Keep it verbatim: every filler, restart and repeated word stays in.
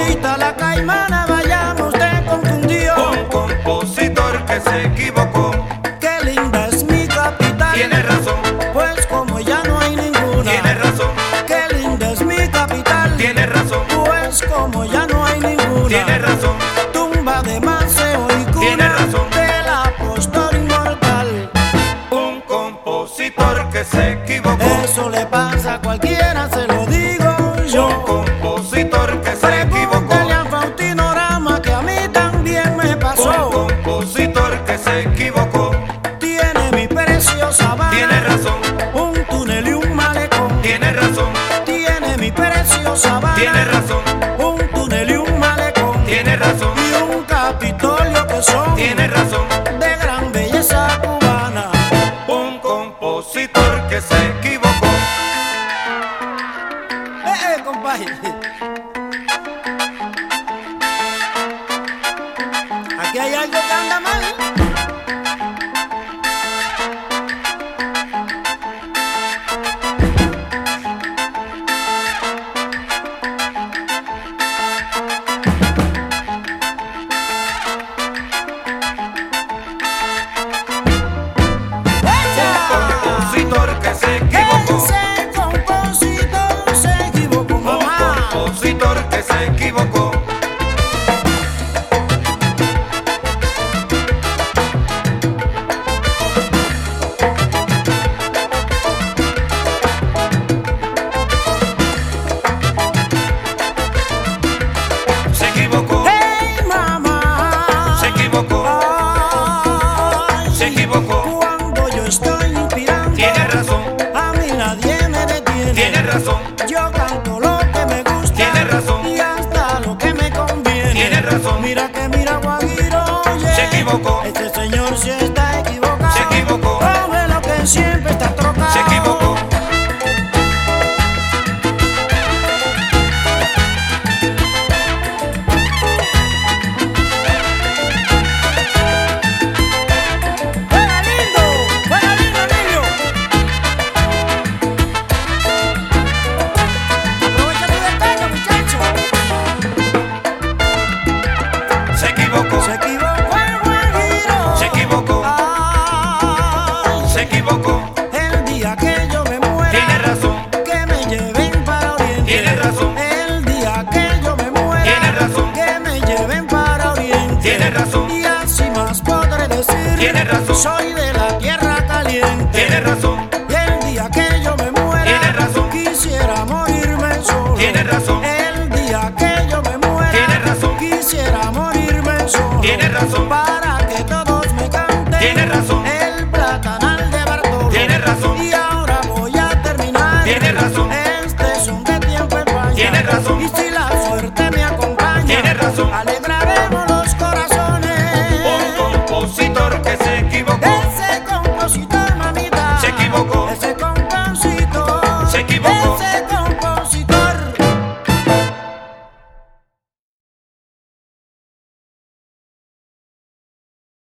Todita la caimana, vayamos usted confundió. Un compositor que se equivocó. Qué linda es mi capital. Tiene razón. Pues como ya no hay ninguna. Tiene razón. Qué linda es mi capital. Tiene razón. Pues como ya no hay ninguna. Tiene razón. Tumba de Maceo y cuna. Tiene razón. Del apóstol inmortal. Un compositor que se equivocó. Eso le pasa a cualquiera, se lo digo yo. Un compositor que se equivocó. Pregúntale a Faustino Rama que a mí también me pasó. Un compositor que se equivocó. Tiene mi preciosa Habana. Tiene razón. Un túnel y un malecón. Tiene razón. Tiene mi preciosa Habana. Tiene razón. Un túnel y un malecón. Tiene razón. Y un Capitolio que son Tiene razón. de gran belleza cubana. Un compositor que se equivocó. Eh, eh, compadre. Aquí hay algo que anda mal. Compositor que se equivocó. Ese compositor se equivocó, Un mamá. compositor que se equivocó. Se equivocó. Hey, mamá. Se equivocó. Ay, Se equivocó. cuando yo estoy inspirando, Tiene razón. a mí nadie me detiene. Tiene razón. Yo canto lo que me gusta. Tiene razón. Y hasta lo que me conviene. Tiene razón. Mira que mira Guajiro, oye. Se equivocó. Este señor sí está equivocado. Se equivocó. Come lo que siempre está trocado. Se equivocó. ¡Fuera lindo! ¡Fuera lindo, niño! Aprovecha tu descarga, muchacho. Se equivocó. Se equivocó el Guajiro. Se equivocó. Ay, Se equivocó. el día que yo me muera, Tiene razón. que me lleven para Oriente. Tiene razón. El día que yo me muera, Tiene razón. que me lleven para Oriente. Tiene razón. Y así más podré decir, Tiene razón. soy de la tierra caliente. Tiene razón. Y el día que yo me muera, Tiene razón. quisiera morirme solo. Tiene razón. El día que yo me muera, Tiene razón. quisiera morirme solo. Tiene razón. Para que todos me canten. Tiene razón. El platanal de Bartolo. Tiene razón. Y ahora voy a terminar. Tiene razón. Este son de tiempo en España. Tiene razón. Y si la suerte me acompaña, Tiene razón. al